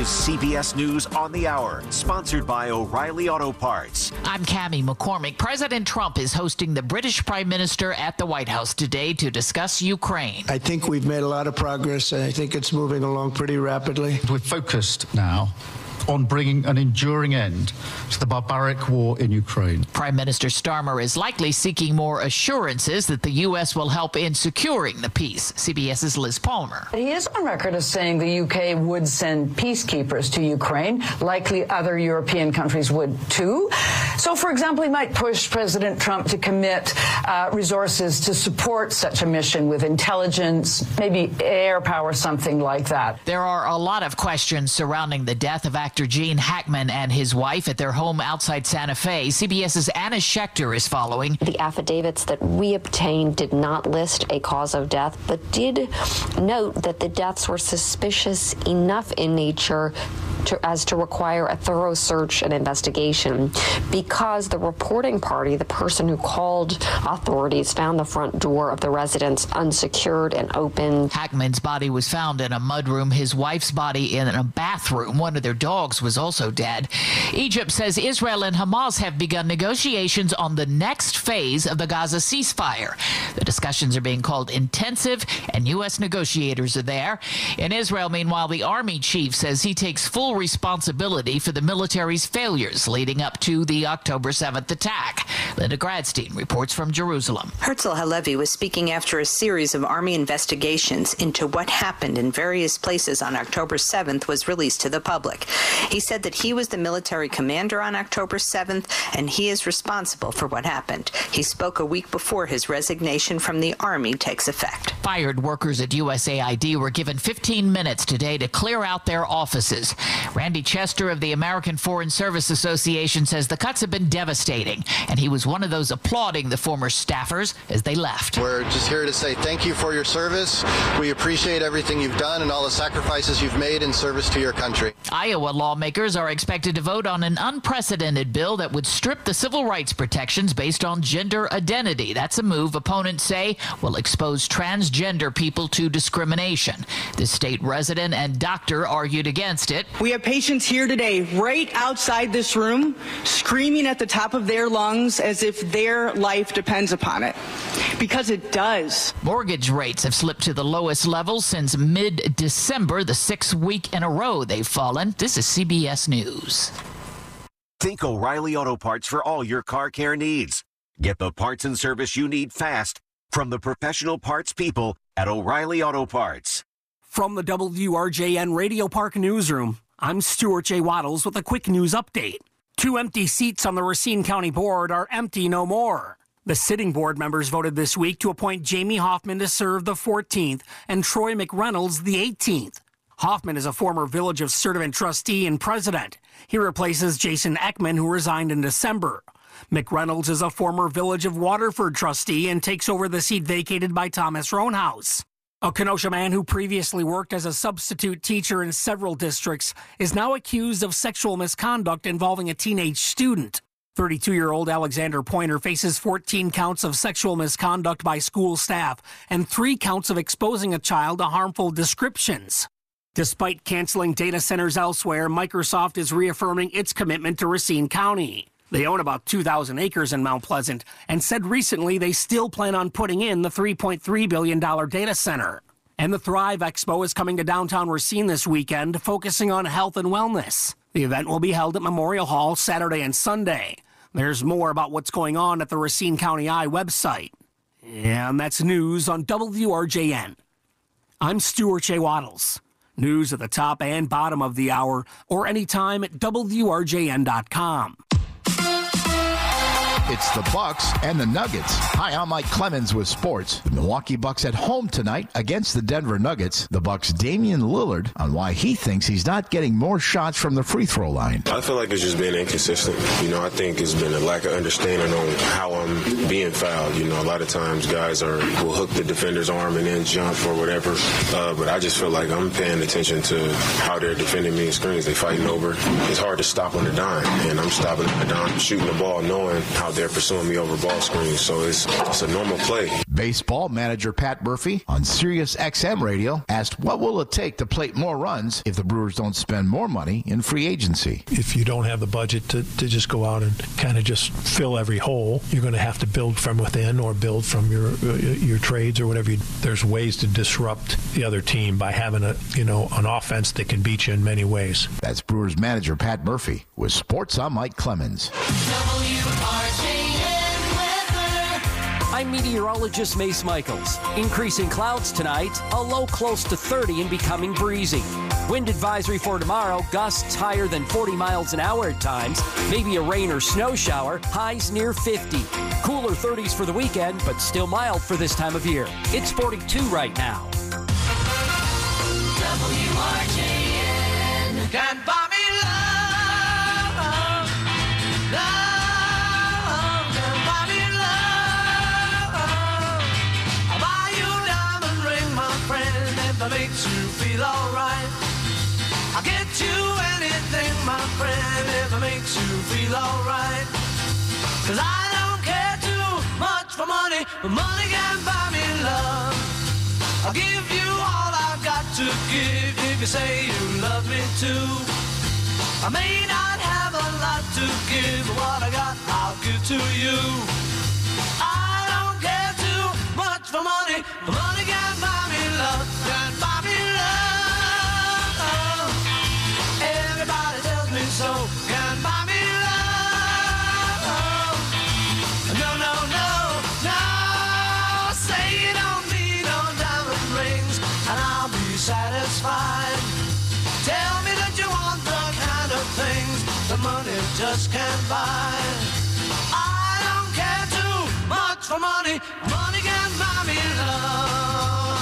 is CBS News on the Hour, sponsored by O'Reilly Auto Parts. I'm Cammie McCormick. President Trump is hosting the British Prime Minister at the White House today to discuss Ukraine. I think we've made a lot of progress. I think it's moving along pretty rapidly. We're focused now on bringing an enduring end to the barbaric war in Ukraine. Prime Minister Starmer is likely seeking more assurances that the U.S. will help in securing the peace. CBS's Liz Palmer. He is on record as saying the U.K. would send peacekeepers to Ukraine. Likely other European countries would too. So, for example, he might push President Trump to commit resources to support such a mission with intelligence, maybe air power, something like that. There are a lot of questions surrounding the death of actor Gene Hackman and his wife at their home outside Santa Fe. CBS's Anna Schechter is following. The affidavits that we obtained did not list a cause of death, but did note that the deaths were suspicious enough in nature as to require a thorough search and investigation, because the reporting party, the person who called authorities, found the front door of the residence unsecured and open. Hackman's body was found in a mudroom, his wife's body in a bathroom. One of their dogs was also dead. Egypt says Israel and Hamas have begun negotiations on the next phase of the Gaza ceasefire. The discussions are being called intensive, and U.S. negotiators are there. In Israel, meanwhile, the army chief says he takes full responsibility for the military's failures leading up to the October 7th attack. Linda Gradstein reports from Jerusalem. Herzl Halevi was speaking after a series of Army investigations into what happened in various places on October 7th was released to the public. He said that he was the military commander on October 7th, and he is responsible for what happened. He spoke a week before his resignation from the Army takes effect. Fired workers at USAID were given 15 minutes today to clear out their offices. Randy Chester of the American Foreign Service Association says the cuts have been devastating, and he was one of those applauding the former staffers as they left. We're just here to say thank you for your service. We appreciate everything you've done and all the sacrifices you've made in service to your country. Iowa lawmakers are expected to vote on an unprecedented bill that would strip the civil rights protections based on gender identity. That's a move opponents say will expose transgender people to discrimination. The state resident and doctor argued against it. We have patients here today, right outside this room, screaming at the top of their lungs as if their life depends upon it. Because it does. Mortgage rates have slipped to the lowest level since mid-December, the 6th week in a row they've fallen. This is CBS News. Think O'Reilly Auto Parts for all your car care needs. Get the parts and service you need fast from the professional parts people at O'Reilly Auto Parts. From the WRJN Radio Park Newsroom, I'm Stuart J. Waddles with a quick news update. 2 empty seats on the Racine County Board are empty no more. The sitting board members voted this week to appoint Jamie Hoffman to serve the 14th and Troy McReynolds the 18th. Hoffman is a former Village of Sturtevant trustee and president. He replaces Jason Ekman, who resigned in December. McReynolds is a former Village of Waterford trustee and takes over the seat vacated by Thomas Roanhouse. A Kenosha man who previously worked as a substitute teacher in several districts is now accused of sexual misconduct involving a teenage student. 32-year-old Alexander Pointer faces 14 counts of sexual misconduct by school staff and 3 counts of exposing a child to harmful descriptions. Despite canceling data centers elsewhere, Microsoft is reaffirming its commitment to Racine County. They own about 2,000 acres in Mount Pleasant and said recently they still plan on putting in the $3.3 billion data center. And the Thrive Expo is coming to downtown Racine this weekend, focusing on health and wellness. The event will be held at Memorial Hall Saturday and Sunday. There's more about what's going on at the Racine County Eye website. And that's news on WRJN. I'm Stuart J. Waddles. News at the top and bottom of the hour or anytime at WRJN.com. It's the Bucks and the Nuggets. Hi, I'm Mike Clemens with sports. The Milwaukee Bucks at home tonight against the Denver Nuggets. The Bucks' Damian Lillard on why he thinks he's not getting more shots from the free throw line. I feel like it's just been inconsistent. I think it's been a lack of understanding on how I'm being fouled. A lot of times guys will hook the defender's arm and then jump or whatever. But I just feel like I'm paying attention to how they're defending me in screens. They fighting over. It's hard to stop on the dime, and I'm stopping on the dime, shooting the ball, knowing how out there pursuing me over ball screens. So it's a normal play. Baseball manager Pat Murphy on Sirius XM radio asked what will it take to plate more runs if the Brewers don't spend more money in free agency. If you don't have the budget to just go out and kind of just fill every hole, you're going to have to build from within or build from your trades or whatever. There's ways to disrupt the other team by having an offense that can beat you in many ways. That's Brewers manager Pat Murphy with Sports. I'm Mike Clemens. I'm meteorologist Mace Michaels. Increasing clouds tonight, a low close to 30 and becoming breezy. Wind advisory for tomorrow, gusts higher than 40 miles an hour at times, maybe a rain or snow shower, highs near 50. Cooler 30s for the weekend, but still mild for this time of year. It's 42 right now. WRJN. Can't buy me love, love, can't buy me love. I'll buy you a diamond ring, my friend, if that makes you feel alright. I'll get you anything, my friend, if it makes you feel alright. 'Cause I don't care too much for money, but money can't buy me love. I'll give you all I've got to give if you say you love me too. I may not have a lot to give, but what I got I'll give to you. I don't care too much for money, but money can't buy me love, can't buy me love. Everybody tells me so, can't buy me love. No, no, no, no. Say you don't need no diamond rings and I'll be satisfied. Tell me that you want the kind of things that money just can't buy. I don't care too much for money, money can't buy me love.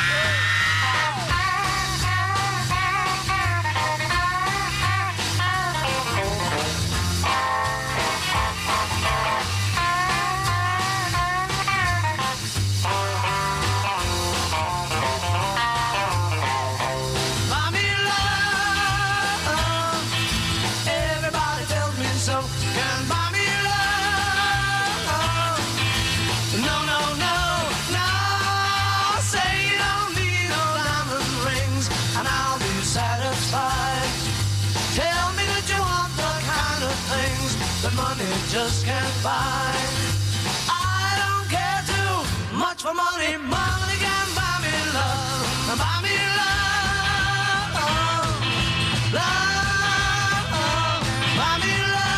Buy me love. Everybody tells me so. Can't buy me love. No, no, no, no. Say you don't need no diamond rings and I'll be satisfied. Tell me that you want the kind of things that money just can't buy. I don't care too much for money. Money can buy me love. Buy me love. Love. Buy me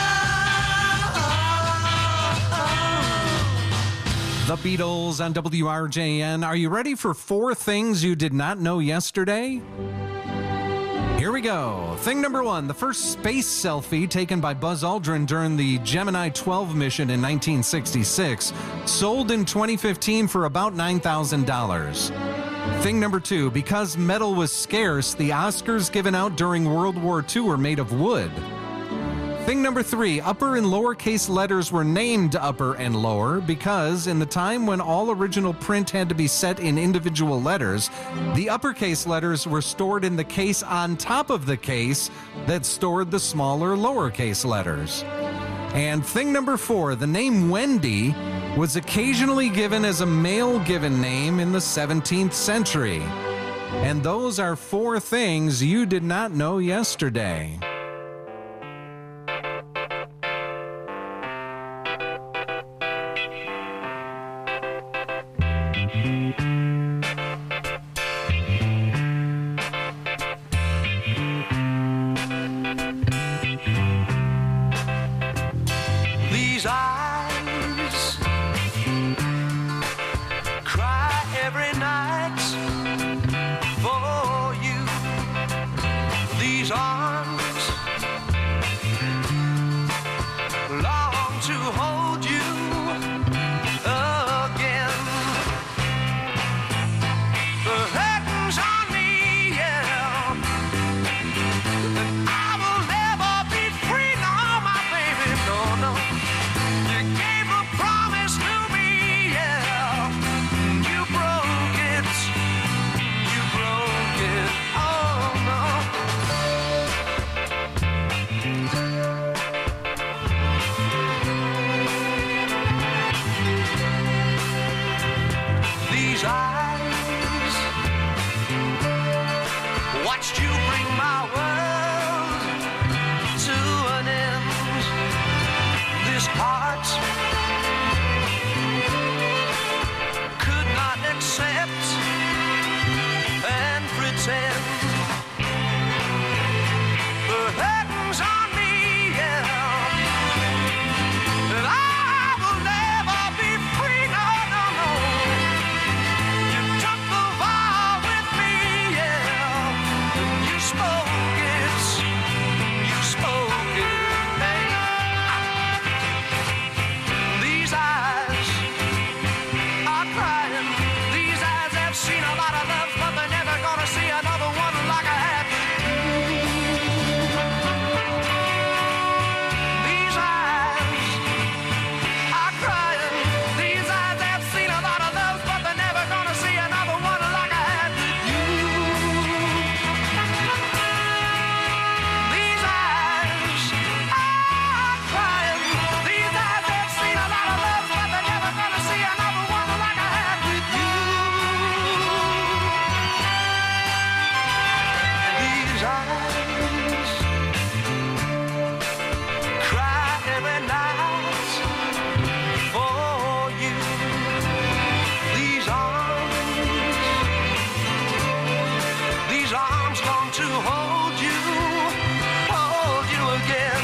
love. The Beatles on WRJN. Are you ready for 4 things you did not know yesterday? Here we go. Thing number 1, the first space selfie taken by Buzz Aldrin during the Gemini 12 mission in 1966 sold in 2015 for about $9,000. Thing number 2, because metal was scarce, the Oscars given out during World War II were made of wood. Thing number 3, upper and lowercase letters were named upper and lower because in the time when all original print had to be set in individual letters, the uppercase letters were stored in the case on top of the case that stored the smaller lowercase letters. And thing number 4, the name Wendy was occasionally given as a male given name in the 17th century. And those are 4 things you did not know yesterday. These eyes cry every night for you. These arms long to hold you again. these eyes. Watched you bring my world to an end. This heart could not accept and pretend. The curtains on me, yeah, and I will never be free, no, no, no. You took the vow with me, yeah, and you spoke it, hey. These eyes are crying, these eyes have seen a lot of love, but they're never gonna see another one like I had with you. These eyes are crying, these eyes have seen a lot of love, but they're never gonna see another one like I had with you. These eyes are crying, these eyes have seen a lot of love, but they're never gonna see another one like I had with you. These eyes cry every night for you. These arms long to hold you again.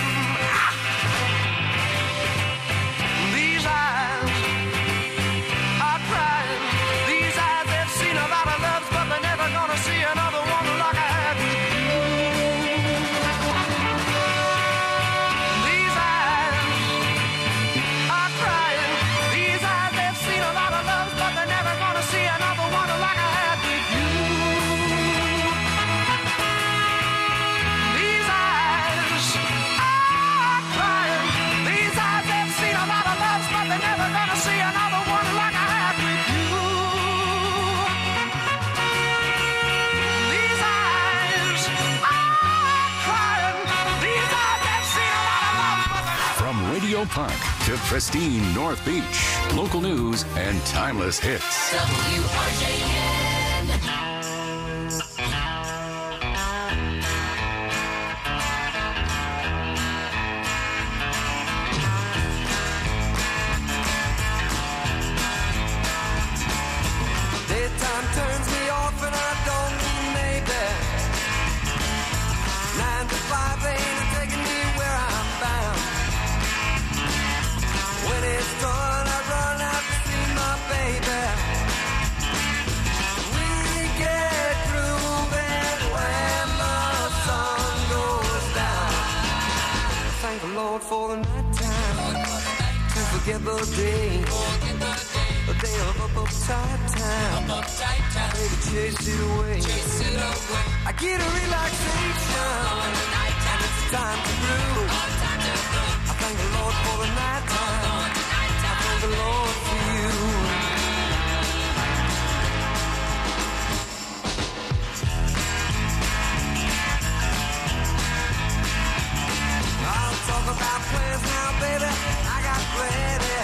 These eyes are crying, these eyes have seen a lot of loves, but they're never gonna see another one like I had with you. These eyes are crying, these eyes have seen a lot of loves, but they're never gonna see another one like I had with you. These eyes are crying, these eyes have seen a lot of loves, but they're never gonna see another one like I had with you. These eyes are crying, these eyes have seen a lot of loves, but they're From Radio Park to pristine North Beach, local news and timeless hits. WRJN. Daytime turns me off and I don't mean maybe. 9 to 5 ain't taking me where I'm bound. When it's done, I run out to see my baby. We get grooving when the sun goes down. Thank the Lord for the night time to forget the day. A day of uptight time. Baby, chase it away. I get a relaxation, and it's time to groove. I thank the Lord for the night time. I thank the Lord for you. I'll talk about plans now, baby. I got plenty.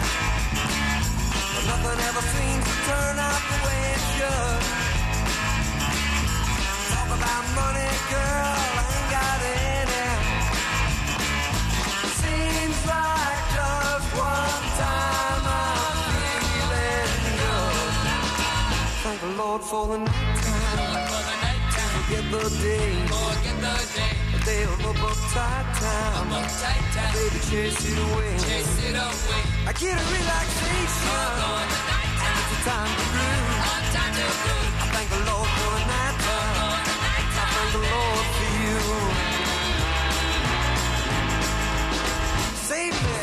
But nothing ever seems to turn out the way it should. Talk about money, girl, I ain't got any. Seems like just one time I'm feeling good. Thank the Lord for the night time. Forget the day. A day of uptight time. Baby, chase it away. I get a relaxation, and it's a time to groove. I thank the Lord for the night time. I thank the Lord for you. Save me.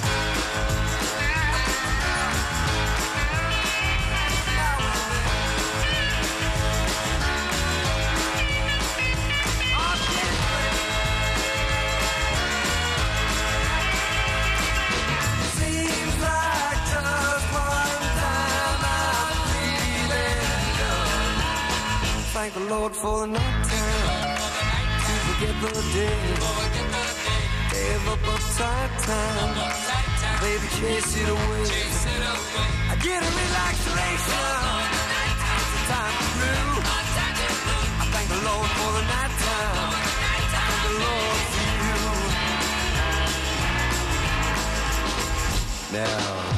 Seems like just one time I'm feeling good. Thank the Lord for the night time to forget the day. Day of uptight time. Baby, chase it away. I get a relaxation. now.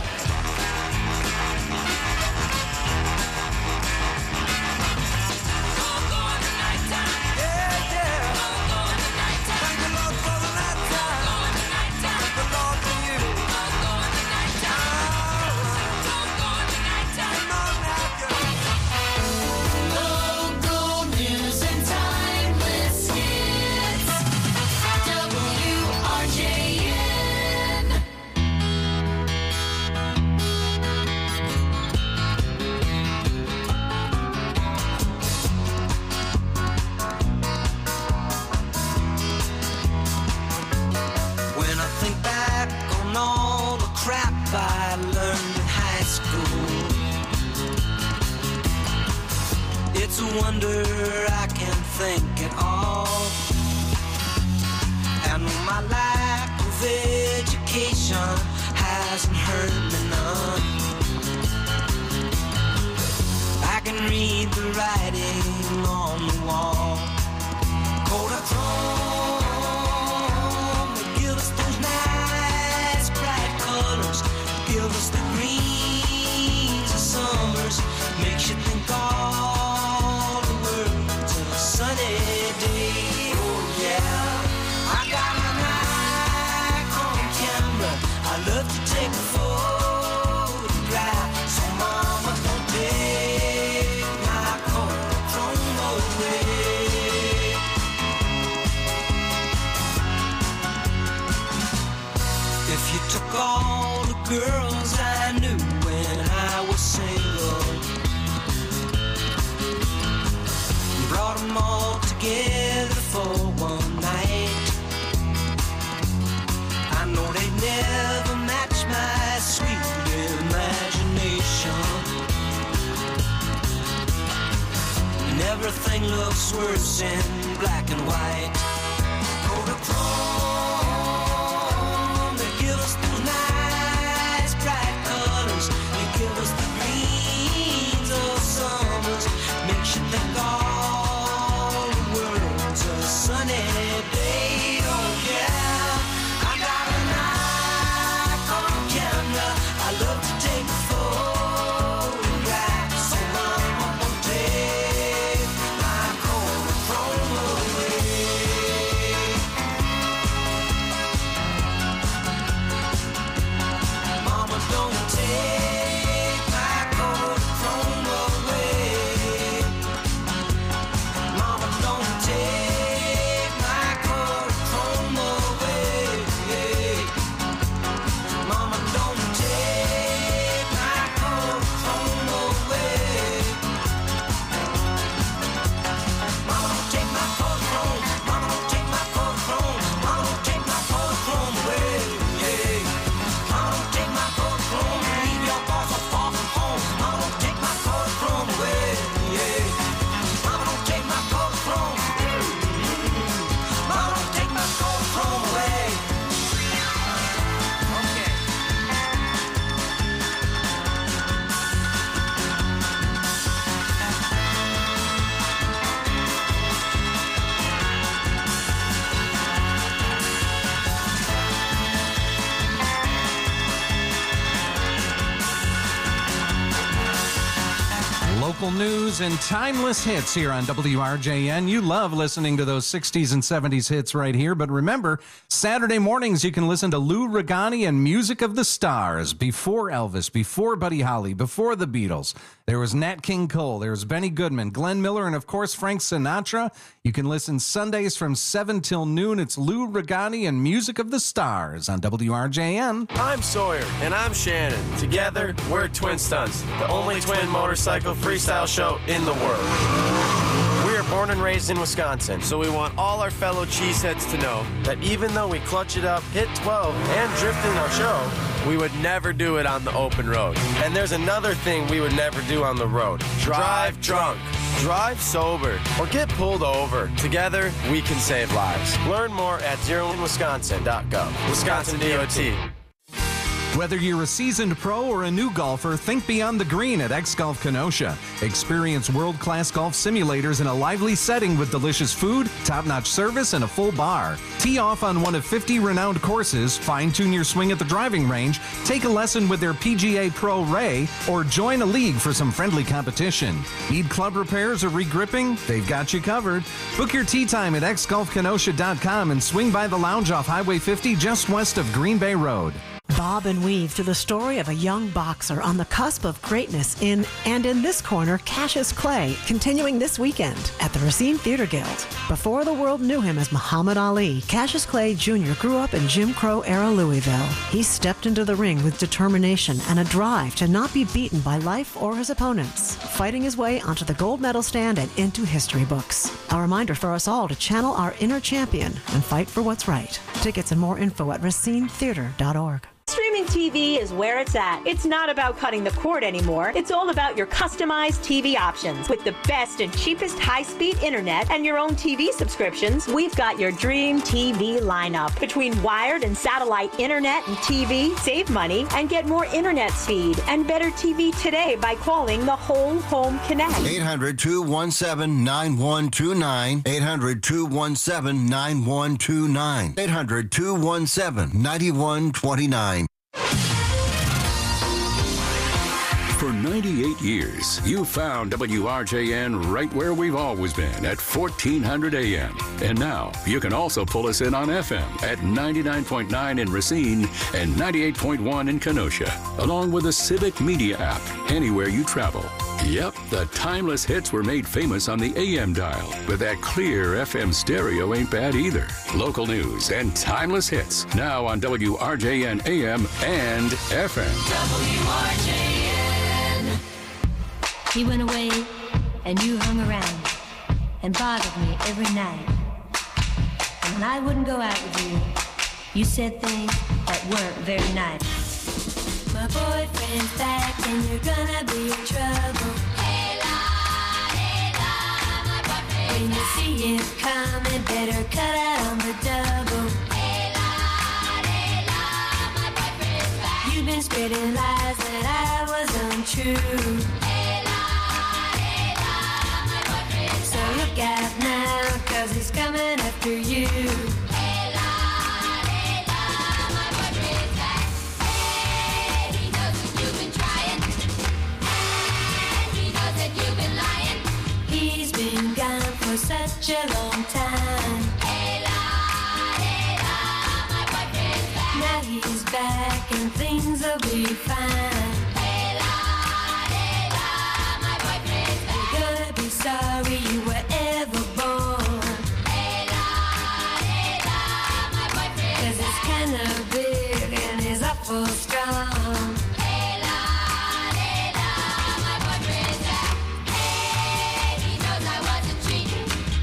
It's a wonder I can think at all. And my lack of education hasn't hurt me none. I can read the writing on the wall. Kodachrome, they give us those nice bright colors, give us the greens of summers, makes you think all the world's a sunny day. Oh yeah, I got my Nikon camera, I love to take a photograph, so mama don't take my Kodachrome away. If you took all the girls I knew when I was single, brought them all together for one night, I know they'd never match my sweet imagination. And everything looks worse in black and white. Kodachrome, they give us those nice bright colors, they give us the greens of summers, makes you think all the world's a sunny day. Oh yeah, I got a Nikon camera, I love to take a photograph, so mama won't take my Kodachrome away. Mama, don't take my Kodachrome away. Mama, don't take my Kodachrome away. Mama, don't take my Kodachrome away. Mama, don't take my Kodachrome. Mama, don't take my Kodachrome. Mama, don't take my Kodachrome away. Mama, don't take my Kodachrome. Leave your boss so far from home. Mama, don't take my Kodachrome away. Mama, don't take my Kodachrome. Mama, don't take my Kodachrome away. Okay. Local news and timeless hits here on WRJN. You love listening to those 60s and 70s hits right here. But remember, Saturday mornings you can listen to Lou Regani and Music of the Stars. Before Elvis, before Buddy Holly, before the Beatles. There was Nat King Cole, there was Benny Goodman, Glenn Miller, and of course Frank Sinatra. You can listen Sundays from 7 till noon. It's Lou Regani and Music of the Stars on WRJN. I'm Sawyer. And I'm Shannon. Together, we're Twin Stunts, the only twin motorcycle freestyle show in the world. We are born and raised in Wisconsin, so we want all our fellow cheeseheads to know that even though we clutch it up, hit 12, and drift in our show, we would never do it on the open road. And there's another thing we would never do on the road. Drive drunk. Drive sober. Or get pulled over. Together, we can save lives. Learn more at zeroinwisconsin.gov. Wisconsin DOT. Whether you're a seasoned pro or a new golfer, think beyond the green at X-Golf Kenosha. Experience world-class golf simulators in a lively setting with delicious food, top-notch service, and a full bar. Tee off on one of 50 renowned courses, fine-tune your swing at the driving range, take a lesson with their PGA Pro Ray, or join a league for some friendly competition. Need club repairs or regripping? They've got you covered. Book your tee time at xgolfkenosha.com and swing by the lounge off Highway 50 just west of Green Bay Road. Bob and weave through the story of a young boxer on the cusp of greatness in this corner, Cassius Clay, continuing this weekend at the Racine Theater Guild. Before the world knew him as Muhammad Ali, Cassius Clay Jr. grew up in Jim Crow-era Louisville. He stepped into the ring with determination and a drive to not be beaten by life or his opponents, fighting his way onto the gold medal stand and into history books. A reminder for us all to channel our inner champion and fight for what's right. Tickets and more info at racinetheater.org. Streaming TV is where it's at. It's not about cutting the cord anymore. It's all about your customized TV options. With the best and cheapest high-speed internet and your own TV subscriptions, we've got your dream TV lineup. Between wired and satellite internet and TV, save money and get more internet speed and better TV today by calling the Whole Home Connect. 800-217-9129. 800-217-9129. 800-217-9129. For 98 years, you found WRJN right where we've always been at 1400 AM. And now you can also pull us in on FM at 99.9 in Racine and 98.1 in Kenosha, along with the Civic Media app anywhere you travel. Yep, the timeless hits were made famous on the AM dial, but that clear FM stereo ain't bad either. Local news and timeless hits now on WRJN AM and FM. WRJN. He went away and you hung around and bothered me every night. And when I wouldn't go out with you, you said things that weren't very nice. My boyfriend's back and you're gonna be in trouble. Hey la, my boyfriend's when you see him coming, better cut out on the double. Hey la, my boyfriend's back. You've been spreading lies that I was untrue. Hey la, my boyfriend's so look out now, 'cause he's coming after you. Such a long time. Hey la, my boyfriend's back. Now he's back and things will be fine. Hey la, my boyfriend's back. You're gonna be sorry you were ever born. Hey la, my boyfriend's 'cause it's kinda big and he's awful strong. Hey la, my boyfriend's back. Hey, he knows I wasn't cheating.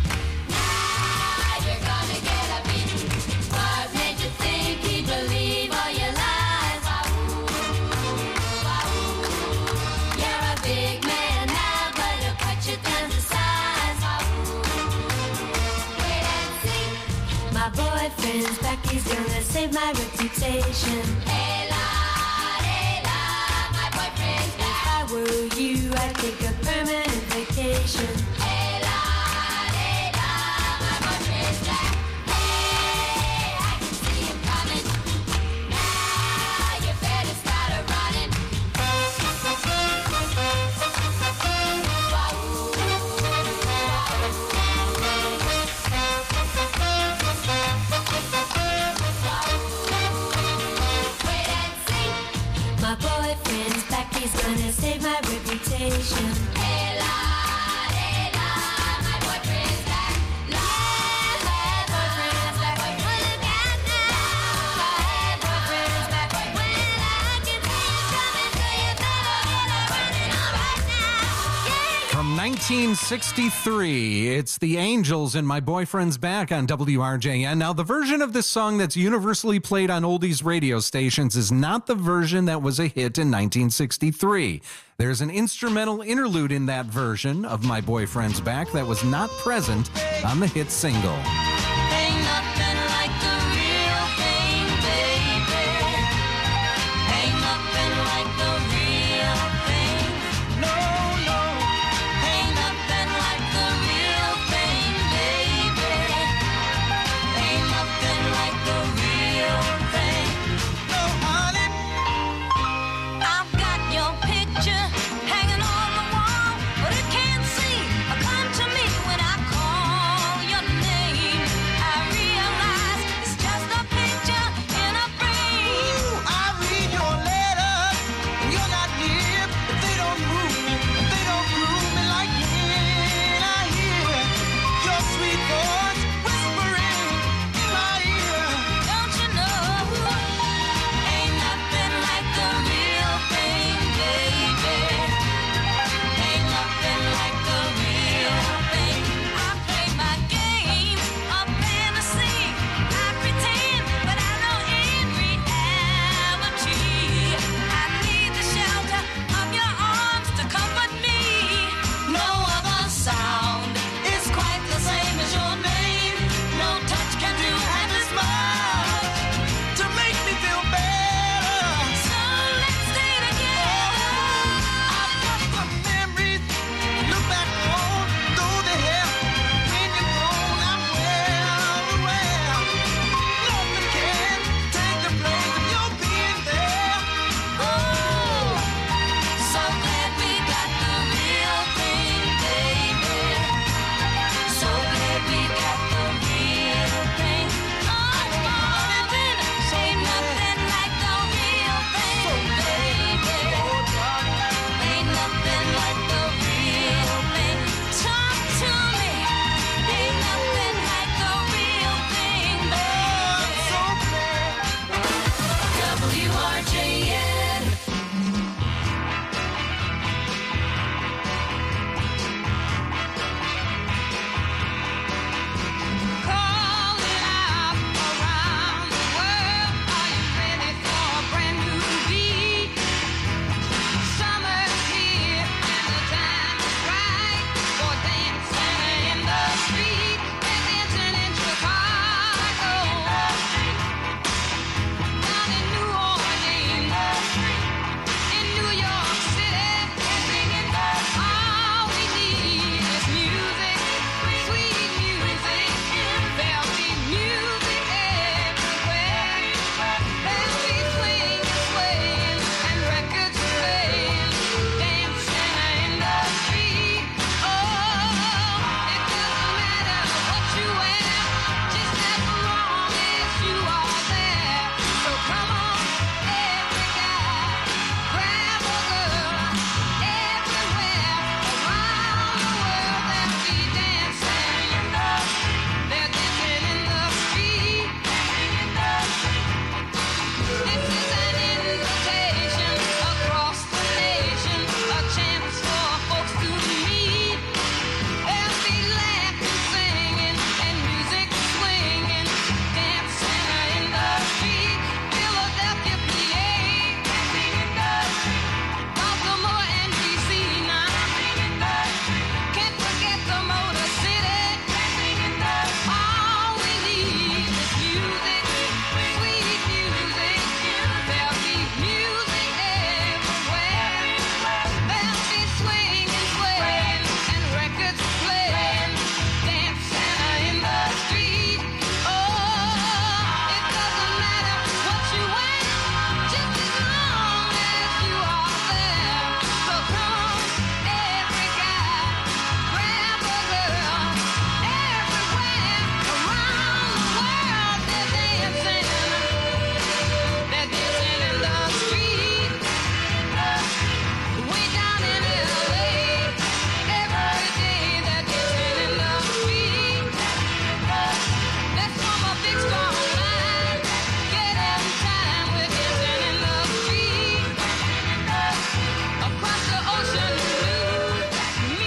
Boyfriend's back, he's gonna save my reputation. Hey la, my boyfriend's back. If I were you, I'd take a permanent vacation. Hey la, my boyfriend's back. Hey, I can see him coming. Now you better start running. My boyfriend's back, he's gonna save my reputation. Hey la, my boyfriend's back. La, my boyfriend's back. Look out now, my boyfriend's back. When I can see you coming, so you better get running all right now. Yeah. From 1963, it's the Angels and My Boyfriend's Back on WRJN. Now, the version of this song that's universally played on oldies radio stations is not the version that was a hit in 1963. There's an instrumental interlude in that version of My Boyfriend's Back that was not present on the hit single. Ain't nothing like the real thing, baby. Ain't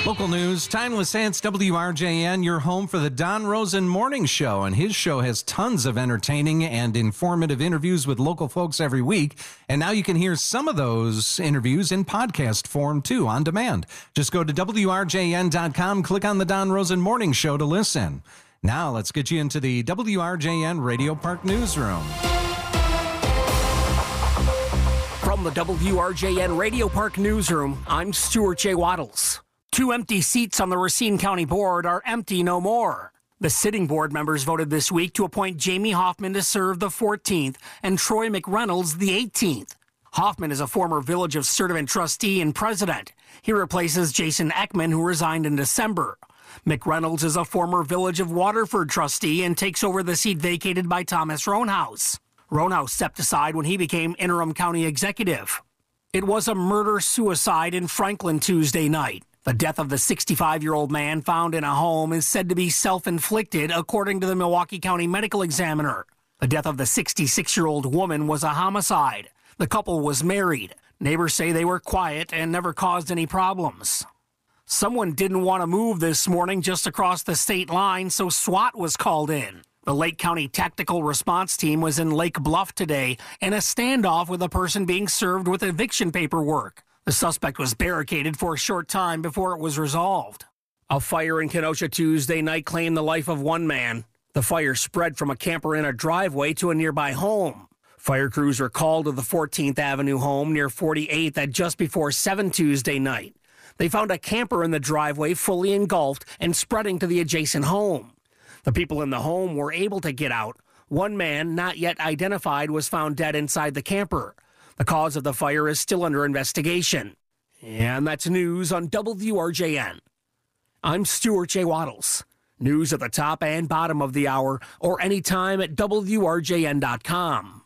Local news, Tyne Lissance, WRJN, your home for the Don Rosen Morning Show. And his show has tons of entertaining and informative interviews with local folks every week. And now you can hear some of those interviews in podcast form, too, on demand. Just go to WRJN.com, click on the Don Rosen Morning Show to listen. Now let's get you into the WRJN Radio Park Newsroom. From the WRJN Radio Park Newsroom, I'm Stuart J. Waddles. 2 empty seats on the Racine County Board are empty no more. The sitting board members voted this week to appoint Jamie Hoffman to serve the 14th and Troy McReynolds the 18th. Hoffman is a former Village of Sturtevant trustee and president. He replaces Jason Ekman, who resigned in December. McReynolds is a former Village of Waterford trustee and takes over the seat vacated by Thomas Roanhouse. Roanhouse stepped aside when he became interim county executive. It was a murder-suicide in Franklin Tuesday night. The death of the 65-year-old man found in a home is said to be self-inflicted, according to the Milwaukee County Medical Examiner. The death of the 66-year-old woman was a homicide. The couple was married. Neighbors say they were quiet and never caused any problems. Someone didn't want to move this morning just across the state line, so SWAT was called in. The Lake County Tactical Response Team was in Lake Bluff today in a standoff with a person being served with eviction paperwork. The suspect was barricaded for a short time before it was resolved. A fire in Kenosha Tuesday night claimed the life of one man. The fire spread from a camper in a driveway to a nearby home. Fire crews were called to the 14th Avenue home near 48th at just before 7 Tuesday night. They found a camper in the driveway fully engulfed and spreading to the adjacent home. The people in the home were able to get out. One man, not yet identified, was found dead inside the camper. The cause of the fire is still under investigation. And that's news on WRJN. I'm Stuart J. Waddles. News at the top and bottom of the hour or anytime at WRJN.com.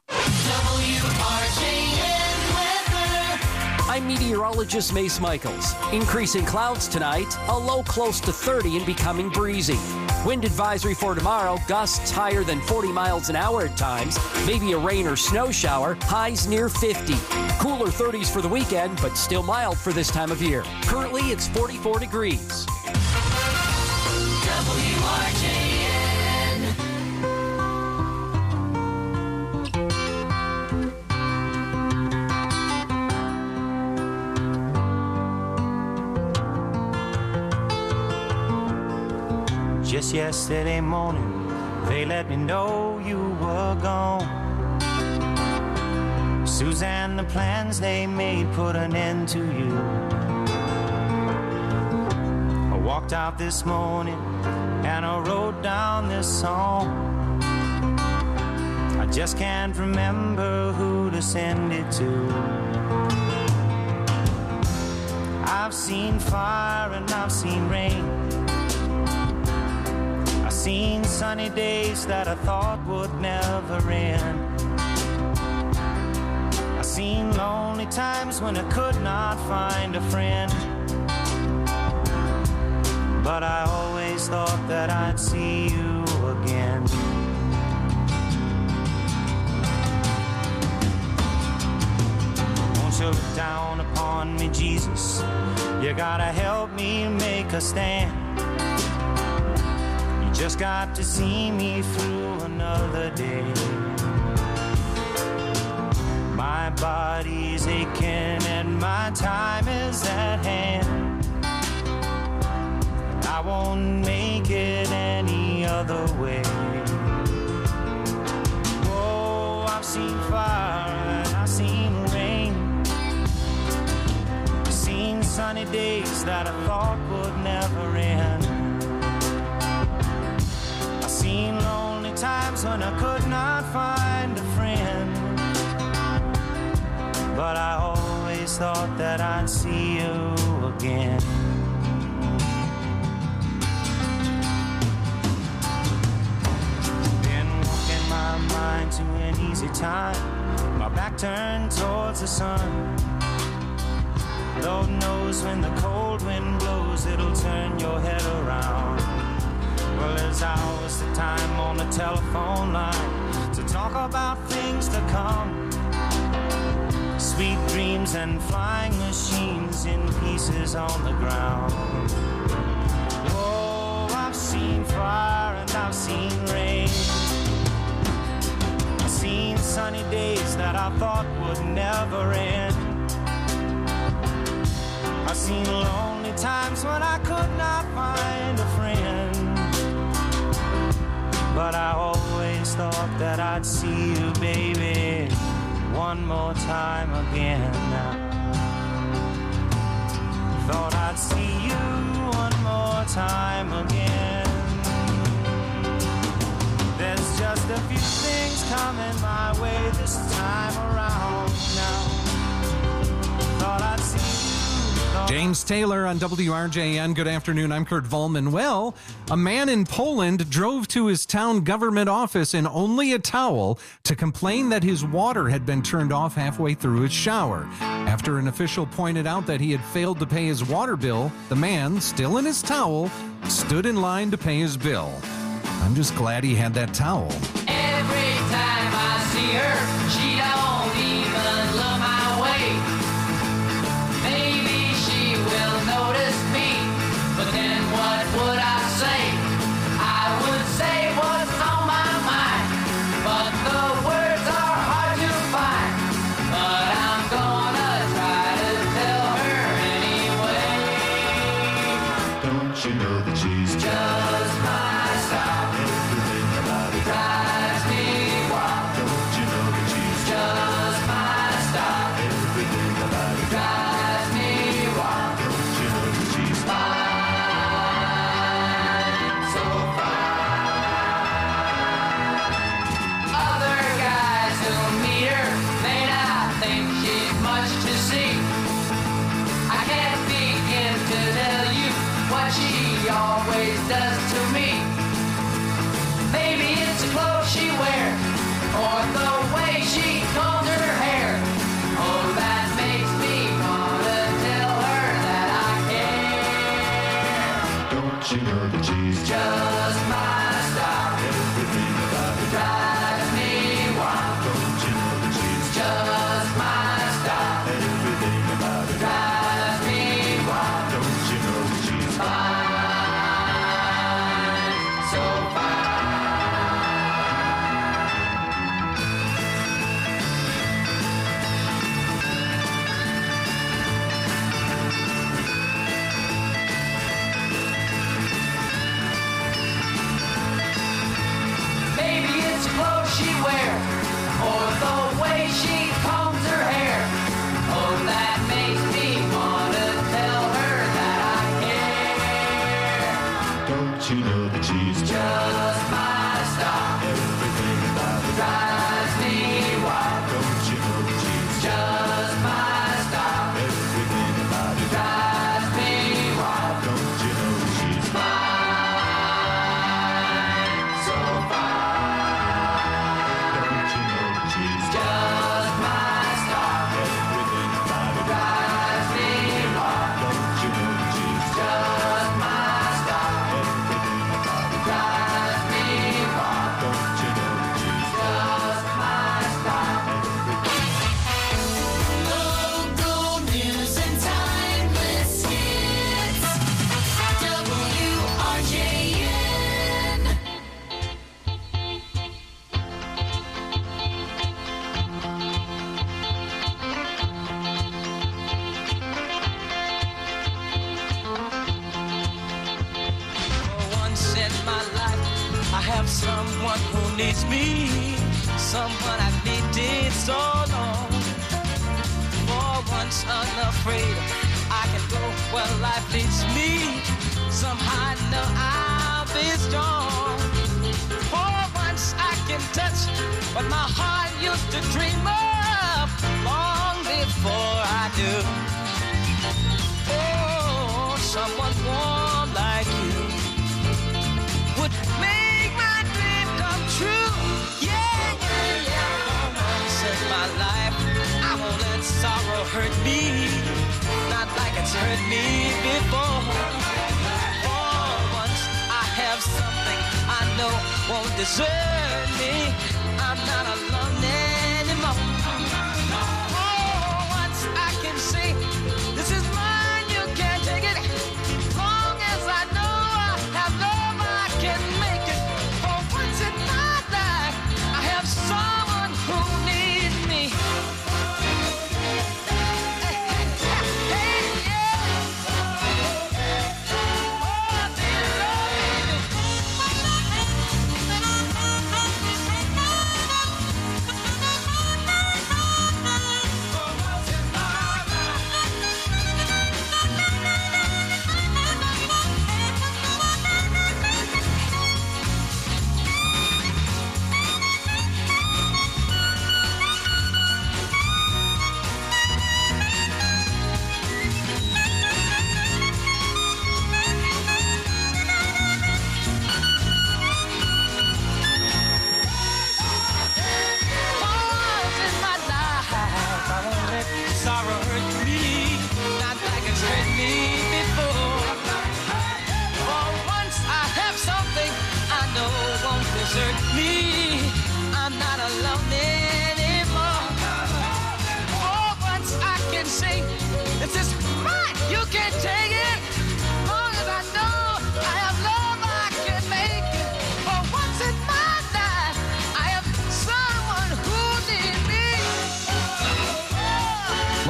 I'm meteorologist Mace Michaels. Increasing clouds tonight, a low close to 30 and becoming breezy. Wind advisory for tomorrow, gusts higher than 40 miles an hour at times, maybe a rain or snow shower, highs near 50. Cooler 30s for the weekend, but still mild for this time of year. Currently, it's 44 degrees. WRJN. Just yesterday morning, they let me know you were gone. Suzanne, the plans they made put an end to you. I walked out this morning and I wrote down this song. I just can't remember who to send it to. I've seen fire and I've seen rain. I've seen sunny days that I thought would never end. I've seen lonely times when I could not find a friend. But I always thought that I'd see you again. Won't you look down upon me, Jesus? You gotta help me make a stand. You just got to see me through another day. My body's aching and my time is at hand. I won't make it any other way. Oh, I've seen fire and I've seen rain. I've seen sunny days that I thought would never end. I've seen lonely times when I could not find a friend. But I always thought that I'd see you again. My mind to an easy time, my back turned towards the sun. Lord knows when the cold wind blows, it'll turn your head around. Well, there's hours of time on the telephone line to talk about things to come. Sweet dreams and flying machines in peace. pieces on the ground. Oh, I've seen fire and I've seen rain. I've seen sunny days that I thought would never end. I've seen lonely times when I could not find a friend. But I always thought that I'd see you, baby, one more time again now. Thought I'd see you one more time again. There's just a few things coming my way this time around now. Thought I'd see you. James Taylor on WRJN. Good afternoon. I'm Kurt Volman. Well, a man in Poland drove to his town government office in only a towel to complain that his water had been turned off halfway through his shower. After an official pointed out that he had failed to pay his water bill, the man, still in his towel, stood in line to pay his bill. I'm just glad he had that towel. Every time I see her, she don't even look my way. Maybe she will notice me, but then what would I say? I would say what's on my mind, but the words are hard to find. But I'm gonna try to tell her anyway. Don't you know that she's just my style? Everything about it drives me wild. Don't you know that she's just my style? Everything about it drives me wild. Don't you know that she's fine, so fine. Other guys who meet her may not think she's much to see. I can't begin to tell you what she always does to me. Maybe it's the clothes she wears, or the way she combs her hair. Oh, that makes me wanna tell her that I care. Don't you know that she's just my style? Everything about her drives me wild. Don't you know that she's just my style? Everything about her drives me wild. Don't you know that she's fine, so fine. Maybe it's the clothes she wears, or the way she combs her hair. Oh, that makes me wanna tell her that I care. Don't you know that she's just my style? Everything about her drives me wild. Don't you know that she's just my style? Everything about her drives me wild. Don't you know that she's fine, so fine. Don't you know that she's just my style? Everything about her drives me wild. Don't you know that she's just my style? Everything about her drives me wild. Don't you know that she's just my style? Local news and timeless hits. WRJN. For once in my life, I have someone who needs me, someone I've needed so long. For once unafraid, I can go where life leads me. Somehow I know I'll be strong. For once I can touch what my heart used to dream of long before I do. Oh, someone warm like you would make my dream come true. Yeah, yeah, yeah. Once in my life, I won't let sorrow hurt me, not like it's hurt me before. For once I have something I know won't desert me. I'm not alone anymore. Oh, once I can say, this is mine, you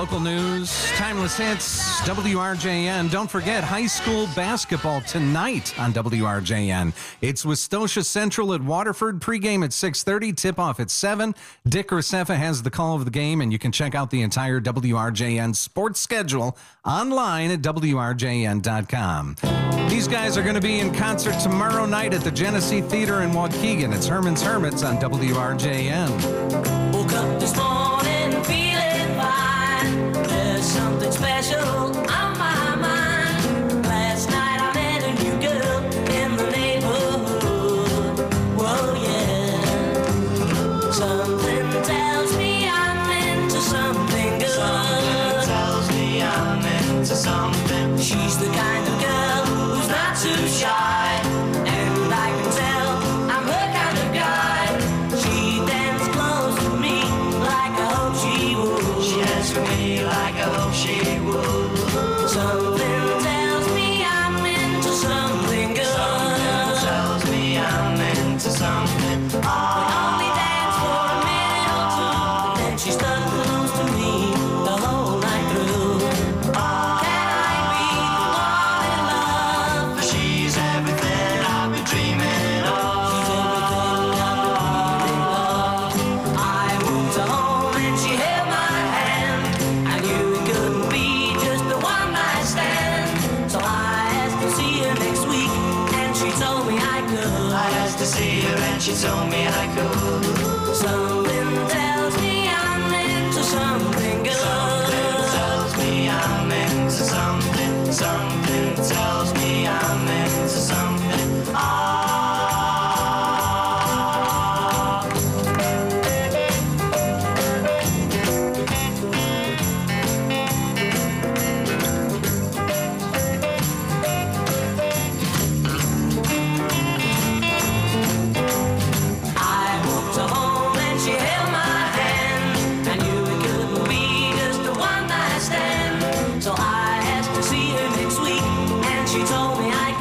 local news, timeless hits, WRJN. Don't forget, high school basketball tonight on WRJN. It's Westosha Central at Waterford. Pregame at 6:30, tip-off at 7. Dick Racefa has the call of the game, and you can check out the entire WRJN sports schedule online at WRJN.com. These guys are going to be in concert tomorrow night at the Genesee Theater in Waukegan. It's Herman's Hermits on WRJN. Woke up this morning feeling fine. There's something special on my mind. Last night I met a new girl in the neighborhood. Whoa, yeah. Something tells me I'm into something good. Something tells me I'm into something. She's the kind of girl who's not too shy, and I can tell I'm her kind of guy. She dances close to me like I hope she would. She dances for me like I hope she would. Something tells me I'm into something good. Something tells me I'm into something. We only dance for a minute or two, then she stuck close to me the whole night through. She's everything I've been dreaming of. She's everything I've been dreaming of. I moved her home and she held my hand. I knew it couldn't be just the one night stand. So I asked to see her next week and she told me I could. I asked to see her and she told me I could. Something tells me I'm into something good. Something tells me I'm into something. Something tells me I'm into something. I walked her home and she held my hand. I knew it couldn't be just a one night stand. So I asked to see her next week and she told me I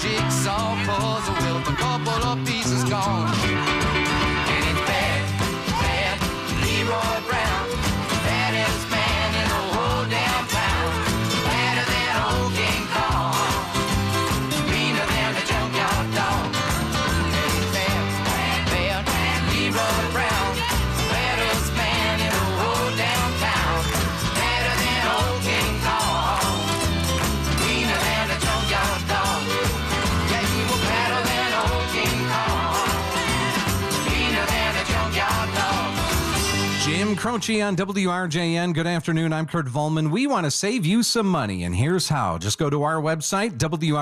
jigsaw puzzle with a couple of pieces gone. And it's bad, bad, Leroy Brown, baddest man in the whole damn town, badder than old King Kong, meaner than the junkyard dog. And it's bad, bad, bad, Leroy Brown, baddest man in the whole damn town, badder than old King Kong, meaner than the junkyard dog. Yeah, he was badder than old King Kong, meaner than the junkyard dog. Jim Croce on WRJN. Good afternoon. I'm Kurt Volman. We want to save you some money, and here's how. Just go to our website,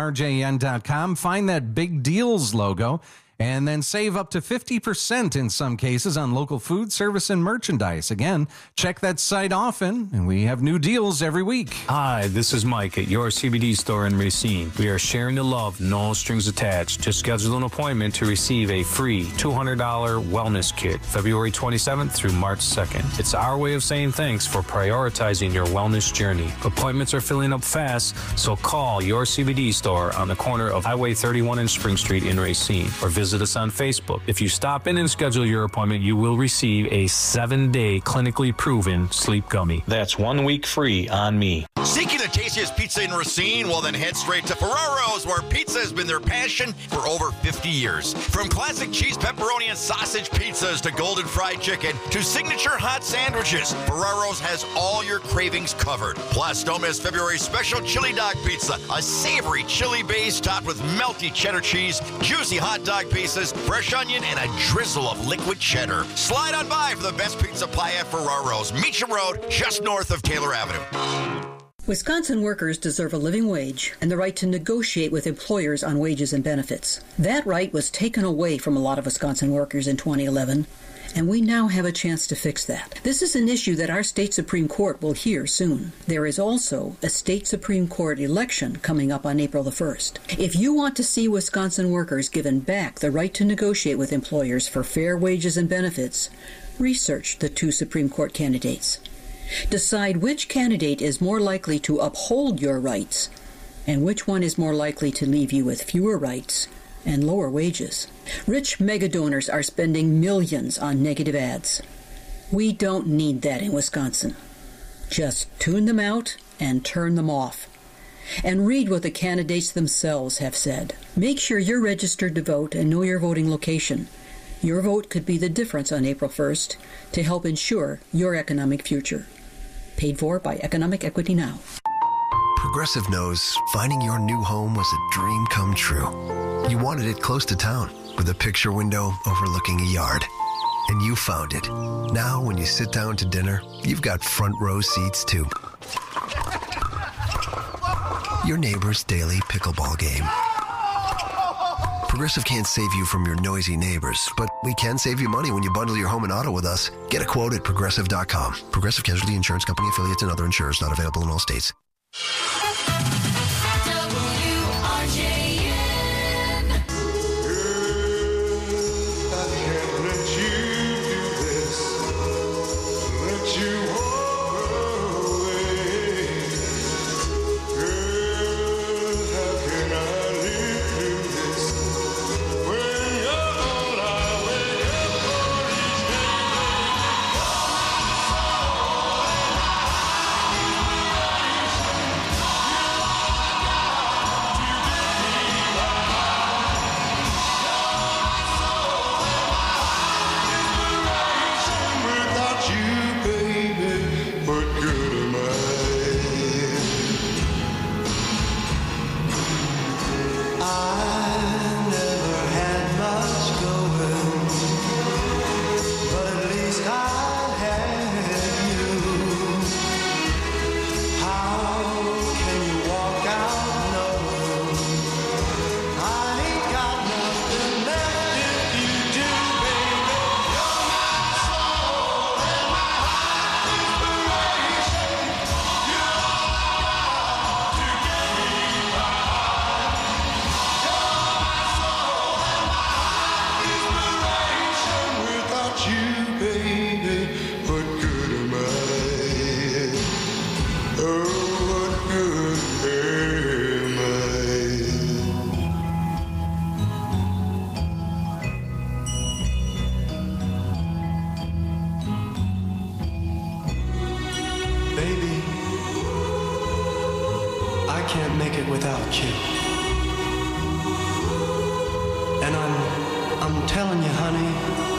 WRJN.com, find that Big Deals logo, and then save up to 50% in some cases on local food, service, and merchandise. Again, check that site often, and we have new deals every week. Hi, this is Mike at your CBD store in Racine. We are sharing the love, no strings attached. Just schedule an appointment to receive a free $200 wellness kit, February 27th through March 2nd. It's our way of saying thanks for prioritizing your wellness journey. Appointments are filling up fast, so call your CBD store on the corner of Highway 31 and Spring Street in Racine, or visit us on Facebook. If you stop in and schedule your appointment, you will receive a 7-day clinically proven sleep gummy. That's 1 week free on me. Seeking the tastiest pizza in Racine? Well, then head straight to Ferraro's, where pizza has been their passion for over 50 years. From classic cheese, pepperoni, and sausage pizzas to golden fried chicken to signature hot sandwiches, Ferraro's has all your cravings covered. Plus, don't miss February's special chili dog pizza, a savory chili base topped with melty cheddar cheese, juicy hot dog pieces, fresh onion, and a drizzle of liquid cheddar. Slide on by for the best pizza pie at Ferraro's, Meacham Road, just north of Taylor Avenue. Wisconsin workers deserve a living wage and the right to negotiate with employers on wages and benefits. That right was taken away from a lot of Wisconsin workers in 2011, and we now have a chance to fix that. This is an issue that our state Supreme Court will hear soon. There is also a state Supreme Court election coming up on April the 1st. If you want to see Wisconsin workers given back the right to negotiate with employers for fair wages and benefits, research the two Supreme Court candidates. Decide which candidate is more likely to uphold your rights and which one is more likely to leave you with fewer rights and lower wages. Rich megadonors are spending millions on negative ads. We don't need that in Wisconsin. Just tune them out and turn them off. And read what the candidates themselves have said. Make sure you're registered to vote and know your voting location. Your vote could be the difference on April 1st to help ensure your economic future. Paid for by Economic Equity Now. Progressive knows finding your new home was a dream come true. You wanted it close to town, with a picture window overlooking a yard. And you found it. Now, when you sit down to dinner, you've got front row seats too. Your neighbor's daily pickleball game. Progressive can't save you from your noisy neighbors, but we can save you money when you bundle your home and auto with us. Get a quote at Progressive.com. Progressive Casualty Insurance Company, affiliates, and other insurers not available in all states. Baby, I can't make it without you. And I'm telling you, honey,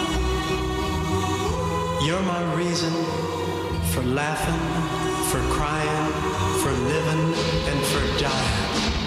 you're my reason for laughing, for crying, for living, and for dying.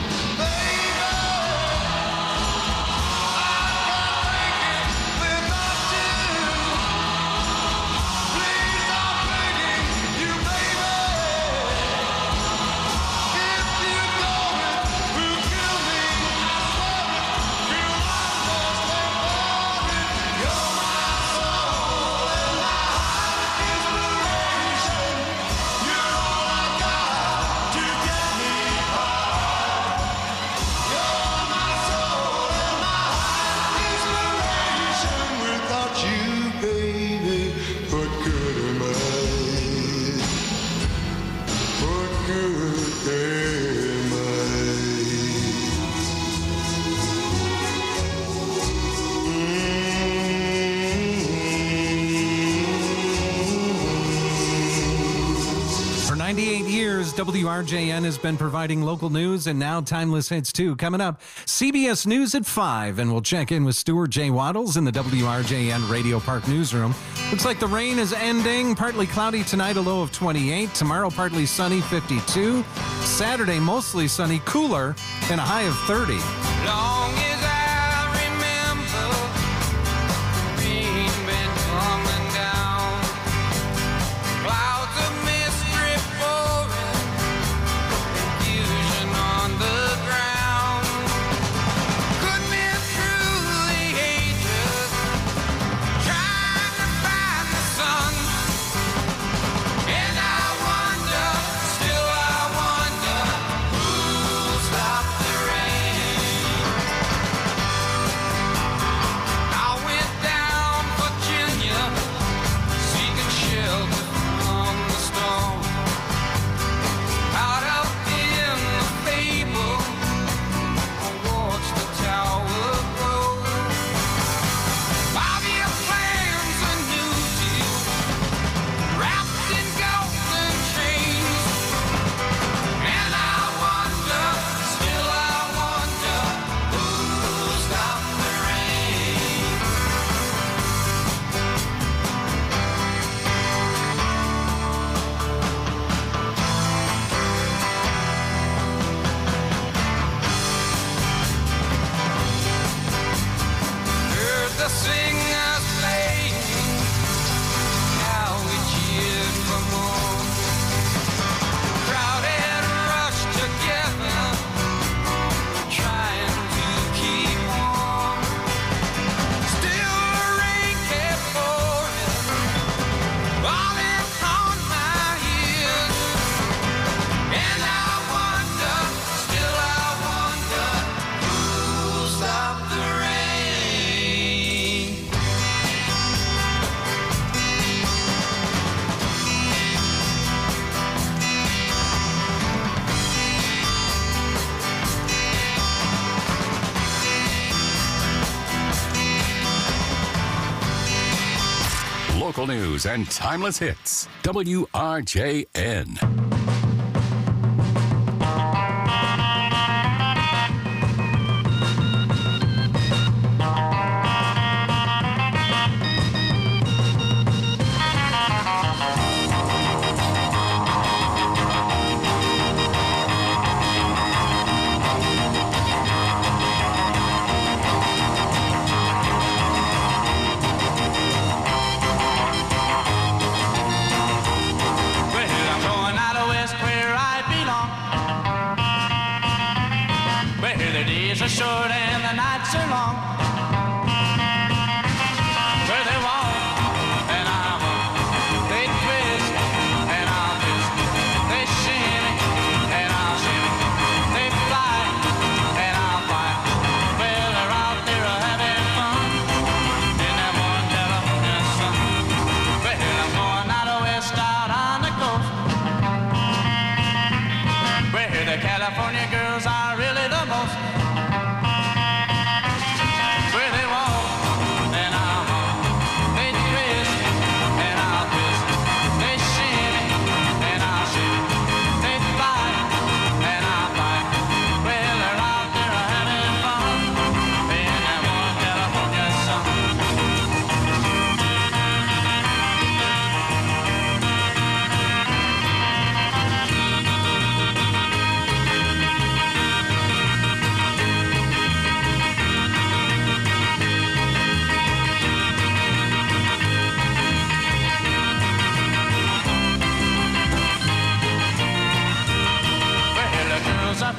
WRJN has been providing local news and now timeless hits too. Coming up, CBS News at 5, and we'll check in with Stuart J. Waddles in the WRJN Radio Park newsroom. Looks like the rain is ending. Partly cloudy tonight, a low of 28. Tomorrow, partly sunny, 52. Saturday, mostly sunny, cooler, and a high of 30. Long as I remember, the rain been coming down. Clouds of mist drip pouring, confusion on the ground. Could men truly hate us, trying to find the sun? And I wonder, still I wonder, who'll stop the rain? I went down Virginia, seeking shelter from the storm. Out up in the fable, I watched the tower grow. 5-year plans, a new deal, wrapped in golden chains. And I wonder, still I wonder, who'll stop the rain? Heard the singers playing, now we cheered for more. Crowd had rushed together, trying to keep warm. Still the rain kept pouring, falling on my ears. And I wonder, still I wonder, who'll stop the rain? Local news and timeless hits. WRJN. Well, I'm going out of west where I belong. Where the days are short and the nights are long. Where they walk and I walk, they twist and I'll twist, they shimmy and I'll shimmy, they fly and I'll fly. Well, they're out there having fun in that one California sun. Well, I'm going out of west, out on the coast, where the California girls are really the most. Where they walk and I'll walk, they twist and I'll twist, they shimmy and I'll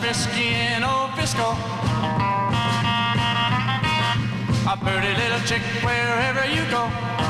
frisky in old Frisco. A pretty little chick wherever you go.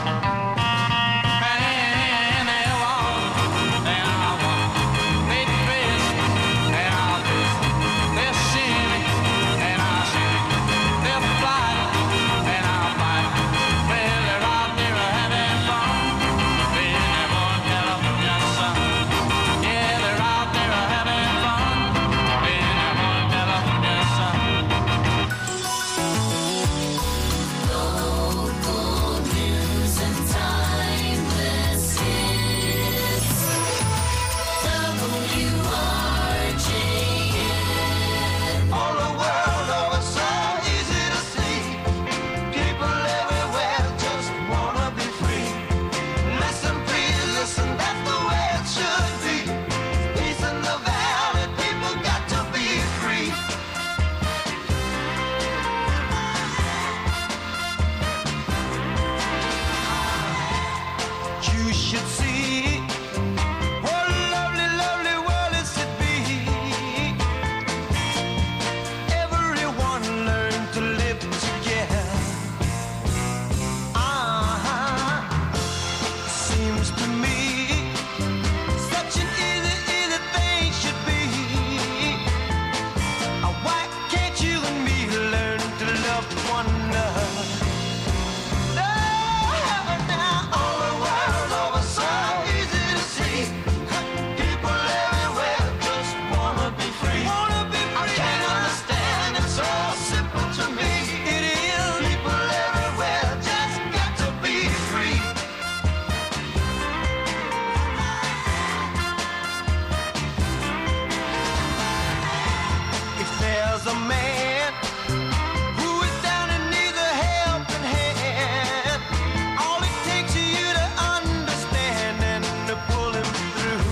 And they'll walk, and I'll walk. They twist, and I'll twist. They'll shimmy, and I'll shimmy. They'll fly, and I'll fly. Well, they're out there having fun. They're never in California sun. Yeah, they're out there having fun. They're never in California sun. Local news and timeless hits. WRJN. All the world over, so easy to see. People everywhere just wanna be free. Listen, please, listen, that's the way it should be. Peace in the valley, people got to be free. You should see what a lovely, lovely world is to be. Everyone learn to live together. Seems to me such an easy, easy thing should be. Why can't you and me learn to love one another? Now all the world over, so easy to see. People everywhere just wanna be free. I can't understand, it's so simple to me. It is. People everywhere just got to be free. If there's a man who is down and needs a helping hand, all it takes is you to understand and to pull him through.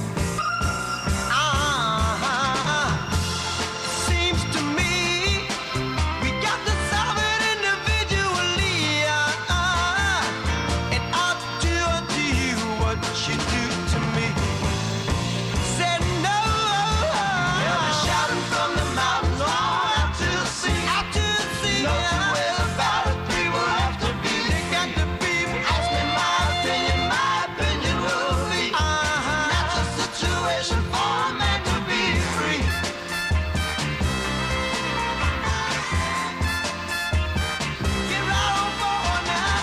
Seems to me we got to solve it individually. And I'll do unto you what you do to me. Said no. They'll be shouting from the mountains all out to the sea. No two ways about it, people have to be. They got to be. Ask me my opinion will be. That's a situation for a man to be free. Get right on board now.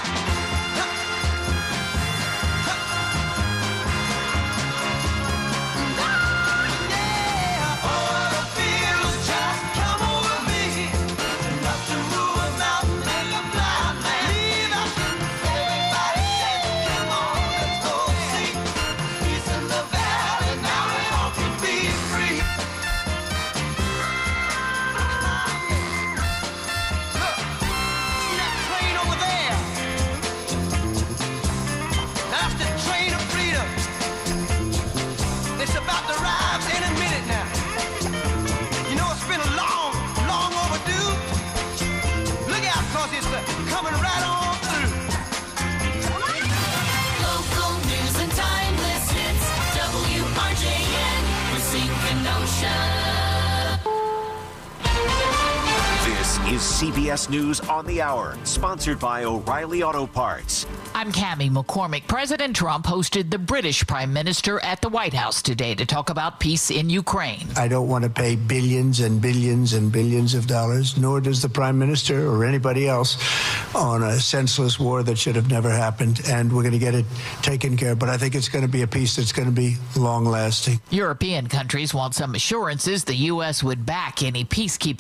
Yeah, all I feel is just come over me. Enough to move a mountain and a blind man. Everybody say, come on, let's go see. Peace in the valley, now we all can be free. Look, see that train over there? That's the train of freedom. It's about to arrive any minute now. You know, it's been a long, long overdue. Look out, cause it's coming right on through. Local news and timeless hits. WRJN. Racine Kenosha. This is CBS News on the Hour, sponsored by O'Reilly Auto Parts. I'm Cammie McCormick. President Trump hosted the British Prime Minister at the White House today to talk about peace in Ukraine. I don't want to pay billions and billions and billions of dollars, nor does the Prime Minister or anybody else, on a senseless war that should have never happened. And we're going to get it taken care of. But I think it's going to be a peace that's going to be long-lasting. European countries want some assurances the U.S. would back any peacekeeping